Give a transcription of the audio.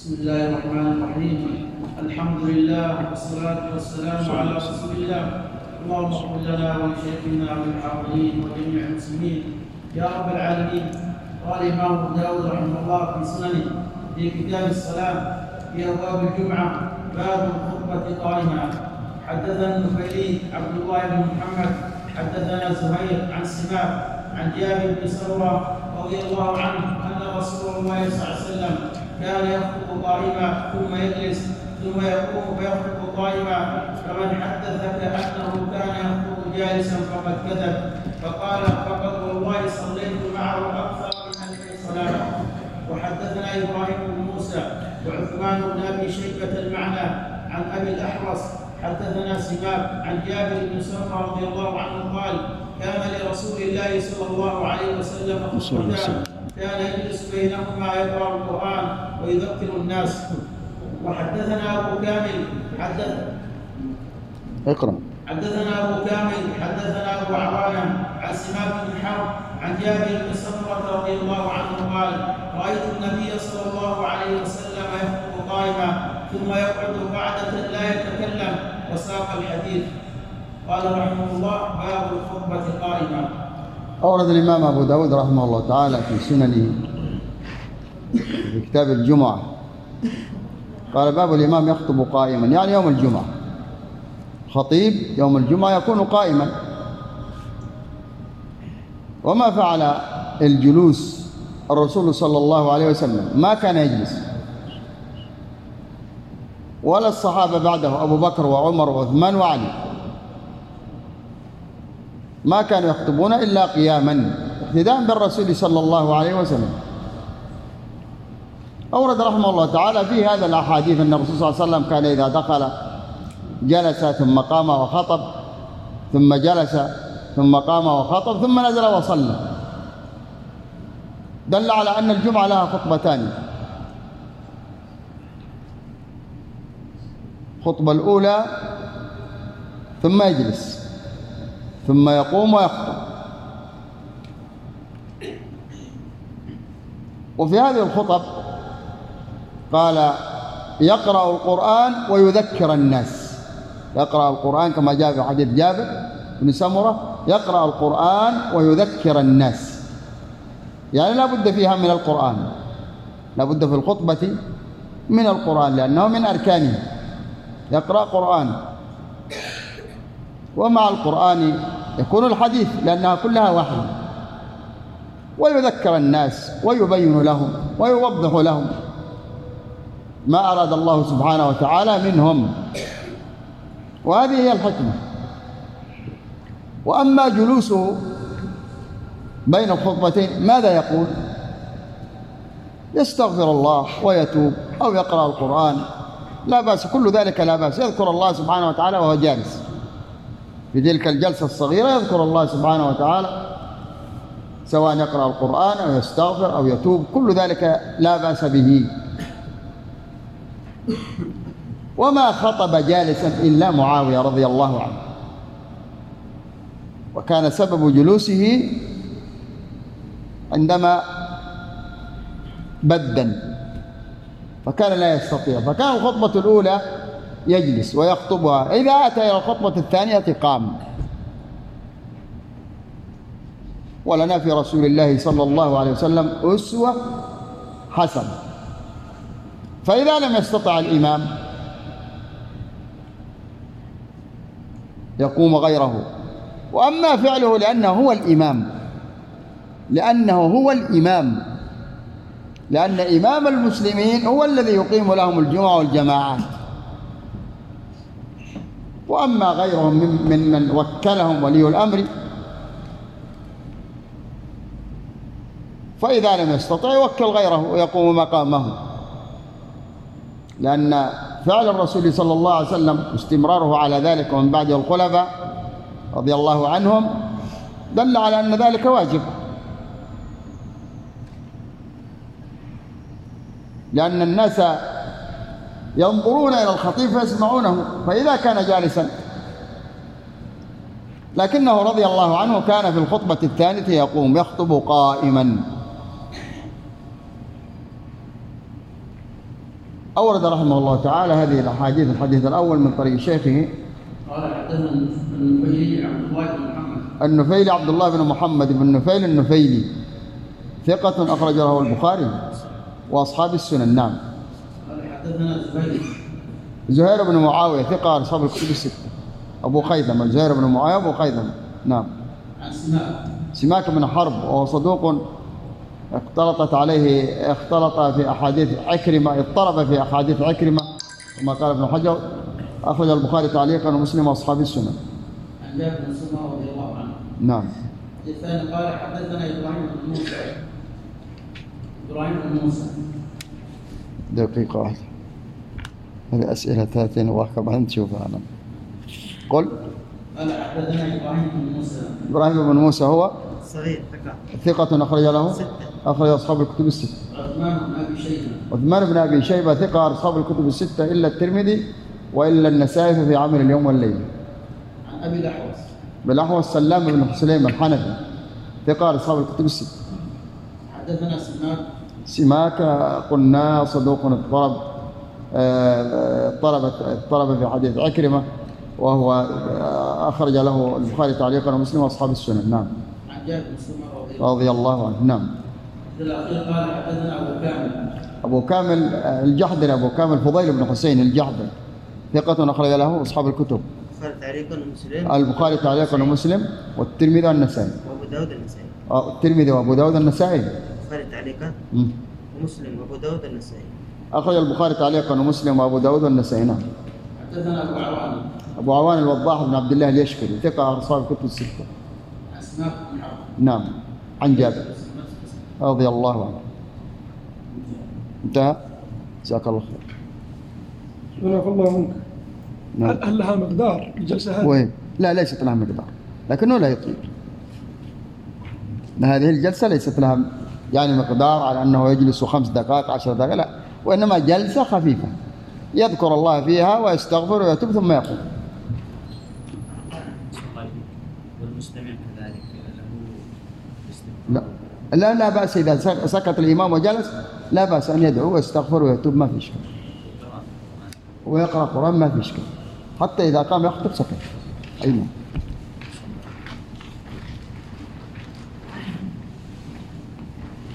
بسم الله الرحمن الرحيم. الحمد لله والصلاة والسلام على رسول الله. اللهم اغفر لنا ولشيخنا وللحاضرين وجميع المسلمين يا رب العالمين. قال الإمام أبو داود رحمه الله في سننه في كتاب الصلاة في أبواب الجمعة باب الخطبة قائمة. حدثنا النفيلي عبد الله بن محمد حدثنا زهير عن سماك عن جابر بن سمرة رضي الله عنه أن رسول الله صلى الله عليه وسلم كان يخطب قائما ثم يجلس ثم يقوم فيخطب قائما، فمن حدثك أنه كان يخطب جالسا فقد كذب. فقد والله صليت معه أكثر من 1000 صلاة. وحدثنا إبراهيم بن موسى وعثمان بن أبي شيبة المعنى عن أبي الأحوص حدثنا سماك عن جابر بن سمرة رضي الله عنه قال كان لرسول الله صلى الله عليه وسلم خطبتان كان يجلس بينهما يقرأ القرآن ويذكر الناس. وحدثنا أبو كامل حدثنا أبو عوانة عن سماك بن حرب عن جابر بن سمرة رضي الله عنه قال رأيت النبي صلى الله عليه وسلم يخطب قائما ثم يقعد قعدة لا يتكلم، وساق الحديث. قال رحمه الله باب الخطبة قائما. أورد الإمام أبو داود رحمه الله تعالى في سننه في كتاب الجمعة قال باب الإمام يخطب قائما، يعني يوم الجمعة. خطيب يوم الجمعة يكون قائما. وما فعل الجلوس الرسول صلى الله عليه وسلم، ما كان يجلس، ولا الصحابة بعده أبو بكر وعمر وعثمان وعلي ما كانوا يخطبون إلا قياما اقتداء بالرسول صلى الله عليه وسلم. أورد رحمه الله تعالى في هذا الأحاديث أن الرسول صلى الله عليه وسلم كان إذا دخل جلس ثم قام وخطب، ثم جلس ثم قام وخطب، ثم نزل وصلى. دل على أن الجمعة لها خطبتان: الخطبة الأولى ثم يجلس ثم يقوم ويخطب. وفي هذه الخطب قال يقرأ القرآن ويذكر الناس. يقرأ القرآن كما جاء في حديث جابر بن سمرة، يقرأ القرآن ويذكر الناس، يعني لا بد فيها من القرآن، لا بد في الخطبة من القرآن لأنه من أركانه. يقرأ قرآن، ومع القرآن يكون الحديث لأنها كلها وحي، ويذكر الناس ويبين لهم ويوضح لهم ما أراد الله سبحانه وتعالى منهم، وهذه هي الحكمة. وأما جلوسه بين الخطبتين ماذا يقول؟ يستغفر الله ويتوب أو يقرأ القرآن، لا بأس، كل ذلك لا بأس. يذكر الله سبحانه وتعالى وهو جالس في تلك الجلسة الصغيرة، يذكر الله سبحانه وتعالى، سواء يقرأ القرآن أو يستغفر أو يتوب، كل ذلك لا بأس به. وما خطب جالسا إلا معاوية رضي الله عنه، وكان سبب جلوسه عندما بدن فكان لا يستطيع، فكان الخطبة الأولى يجلس ويخطبها، إذا أتى إلى الخطبة الثانية قام. ولنا في رسول الله صلى الله عليه وسلم أسوة حسنة. فإذا لم يستطع الإمام يقوم غيره. وأما فعله لأنه هو الإمام، لأن إمام المسلمين هو الذي يقيم لهم الجمعة والجماعات. وأما غيرهم من وكلهم ولي الأمر فإذا لم يستطع يوكل غيره ويقوم مقامه، لأن فعل الرسول صلى الله عليه وسلم واستمراره على ذلك ومن بعده الخلفاء رضي الله عنهم دل على أن ذلك واجب، لأن الناس ينظرون إلى الخطيب فيسمعونه، فإذا كان جالسا. لكنه رضي الله عنه كان في الخطبة الثانية يقوم يخطب قائما. أورد رحمه الله تعالى هذه الأحاديث. الحديث الأول من طريق شيخه قال حدثنا النفيلي عبد الله بن محمد. النفيلي عبد الله بن محمد بن نفيل النفيلي ثقة أخرج له البخاري وأصحاب السنن. نعم. قال حدثنا زهير بن معاوية ثقة أصحاب الكتب الستة. أبو خيثمة زهير بن معاوية أبو خيثمة. نعم. عن سماك بن حرب وهو صدوق اختلط في أحاديث عكرمة، اضطرب في أحاديث عكرمة كما قال ابن حجر. أخرج البخاري تعليقا ومسلم وأصحاب السنن. عن جابر بن سمرة رضي الله عنه. نعم. الثاني قال حدثنا إبراهيم بن موسى. دقيقة واحدة، هذه أسئلة 30 واحدة بعدين تشوفها أنا. قل. قال حدثنا إبراهيم بن موسى. إبراهيم بن موسى هو صغير ثقة أخرج له أخرج أصحاب الكتب الستة. عثمان بن أبي شيبة ثقة أصحاب الكتب الستة إلا الترمذي وإلا النسائي في عمل اليوم والليل. عن أبي الأحوص. بالأحوص سلام بن سليم الحنفي ثقة أصحاب الكتب الستة. حدثنا سماك قلنا صدوق اضطرب في حديث عكرمة وهو أخرج له البخاري تعليقا ومسلم وأصحاب السنن. نعم. عن جابر بن سمرة رضي الله عنه. نعم. الأخير قال حدثنا أبو كامل الجحدري أبو كامل فضيل بن حسين الجحدري ثقة أخرج له أصحاب الكتب. البخاري تعليقا ومسلم والترمذي والنسائي. وأبو داود النسائي. الترمذي وأبو داود النسائي. البخاري تعليقا ومسلم وأبو داود النسائي. أخرج البخاري تعليقا ومسلم وأبو داود والنسائي. نعم. حدثنا أبو عوان الوضاح بن عبد الله اليشكري ثقة أصحاب الكتب الستة. نعم. عن جابر رضي الله عنه. انتهى. جزاك الله خير. جزاك الله عنك. نعم. هل لها مقدار الجلسة هذه؟ وين؟ لا ليست لها مقدار لكنه لا يطيل. هذه الجلسة ليست لها يعني مقدار على أنه يجلس 5 دقائق 10 دقائق، لا، وإنما جلسة خفيفة يذكر الله فيها ويستغفر ويتوب ثم يقوم. والمستمع كذلك لا لا بأس إذا سكت الإمام وجلس لا بأس أن يدعو ويستغفر ويتوب، ما في إشكال، ويقرأ القرآن ما في إشكال، حتى إذا قام يخطب سكت. أي نعم.